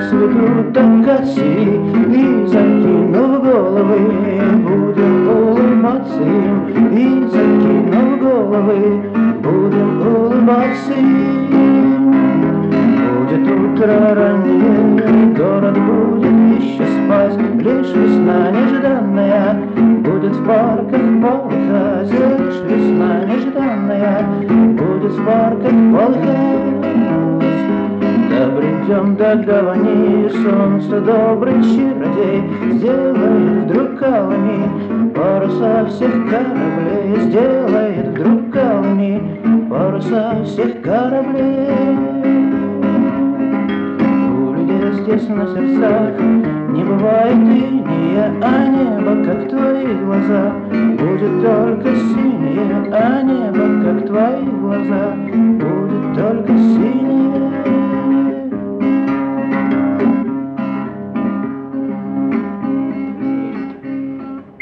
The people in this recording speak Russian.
расцветут акации, и, закинув головы, будем улыбаться им, и, закинув головы, будем улыбаться им. Будет утро раннее, город будет еще спать, лишь весна нежданная будет в парках полыхать, лишь весна нежданная будет в парках полыхать. Да придем до гавани, солнце добрый чародей сделает вдруг алыми паруса всех кораблей, сделает вдруг алыми паруса всех кораблей. Здесь на сердцах не бывает иния, а небо, как твои глаза, будет только синее, а